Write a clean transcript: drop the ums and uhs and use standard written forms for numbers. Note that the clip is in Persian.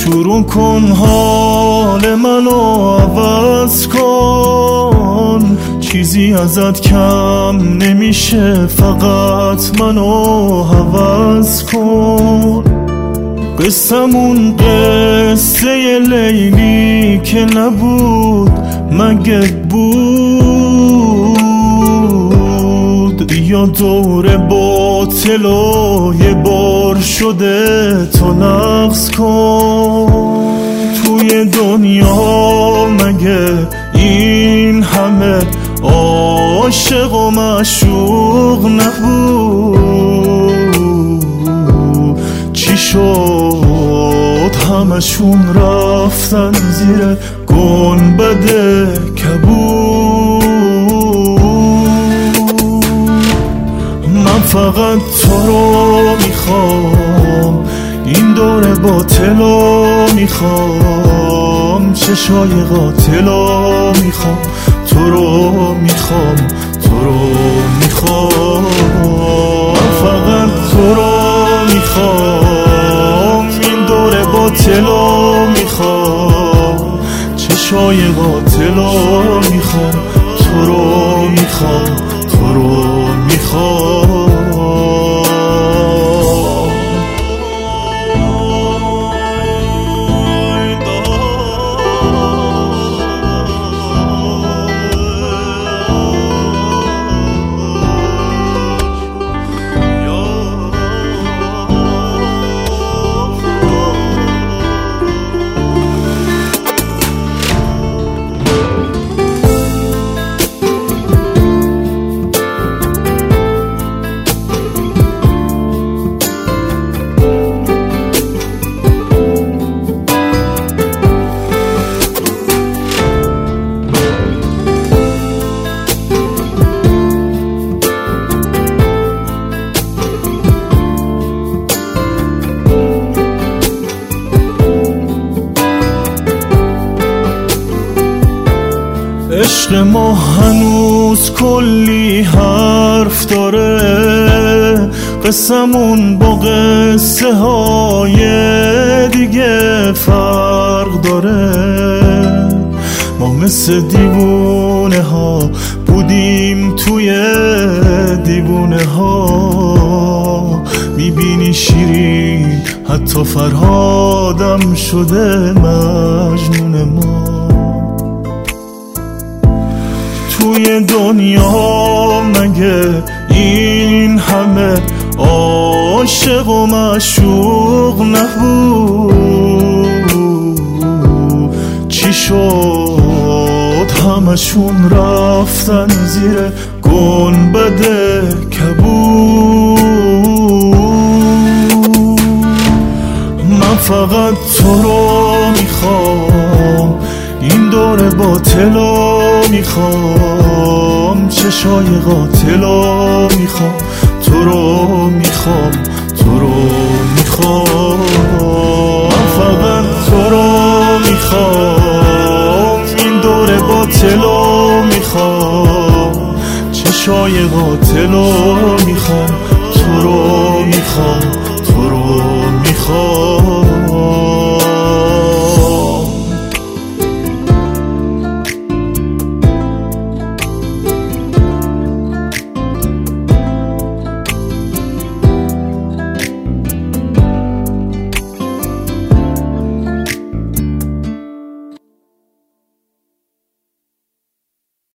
شروع کن حال منو عوض کن، چیزی ازت کم نمیشه، فقط منو حوض کن. قصمون قصه لیلی که نبود مگه بود، یا دور باطل و یه بار شده تا نقص کن. توی دنیا مگه این همه عاشق و معشوق نبود؟ چی شد همشون رفتن زیر گنبد کبود؟ من فقط تو رو میخوام، این دور باطلو میخوام، چشای قاتلو میخوام، تو رو میخوام، تو رو میخوام. من فقط تو رو میخوام، این دور باطلو میخوام، چشای قاتلو میخوام، تو رو میخوام، تو رو میخوام. عشق ما هنوز کلی حرف داره، قصمون با قصه های دیگه فرق داره. ما مثل دیوونه ها بودیم توی دیوونه ها، میبینی شیرین حتی فرهادم شده مجنون ما. توی دنیا مگه این همه عاشق و معشوق نبود؟ چی شد همشون رفتن زیر گنبد کبود؟ من فقط تو رو میخوام، این دور باطلو میخوام، چشای قاتلو میخوام، تو رو میخوام، تو رو میخوام. من فقط تو رو میخوام، این دور باطلو میخوام، چشای قاتلو میخوام،